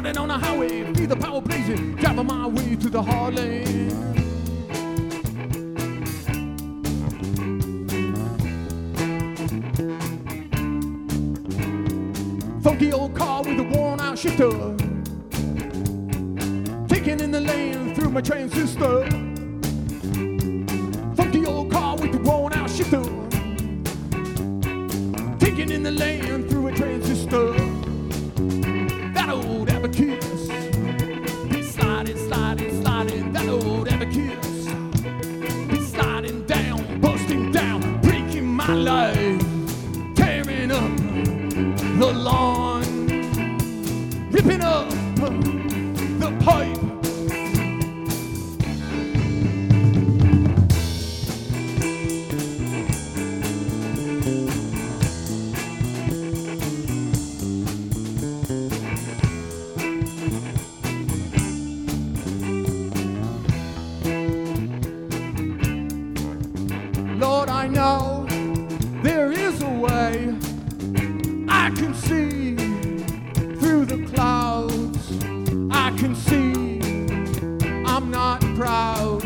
Riding on the highway, feel the power blazing, driving my way to the heartland. Funky old car with a worn-out shifter, taking in the lane through my transistor. Funky old car with a worn-out shifter, taking in the lane through a transistor. That old Abacus, he's sliding, sliding, sliding. That old Abacus, he's sliding down, busting down, breaking my life, tearing up the lawn, ripping up the pipe. Lord, I know there is a way. I can see through the clouds. I can see I'm not proud.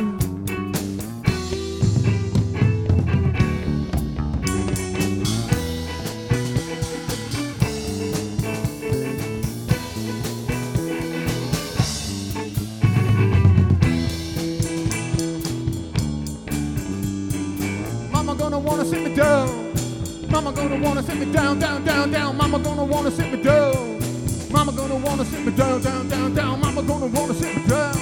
Mama gonna wanna sit me down. Mama gonna wanna sit me down, down, down, down. Mama gonna wanna sit me down. Mama gonna wanna sit me down, down, down, down. Mama gonna wanna sit me down.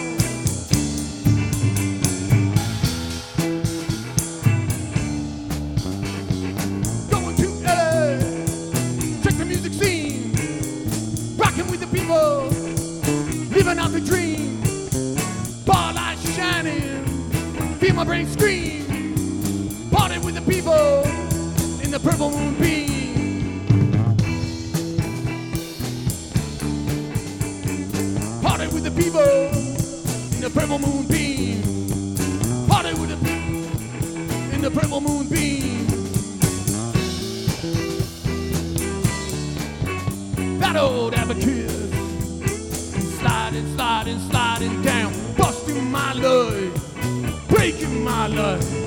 Going to LA, check the music scene, rocking with the people, living out the dream. Bar lights shining, feel my brain scream. Party with the people in the purple moonbeam. Party with the people in the purple moonbeam. Party with the in the purple moonbeam. That old Abacus, sliding, sliding, sliding down, busting my life, breaking my life.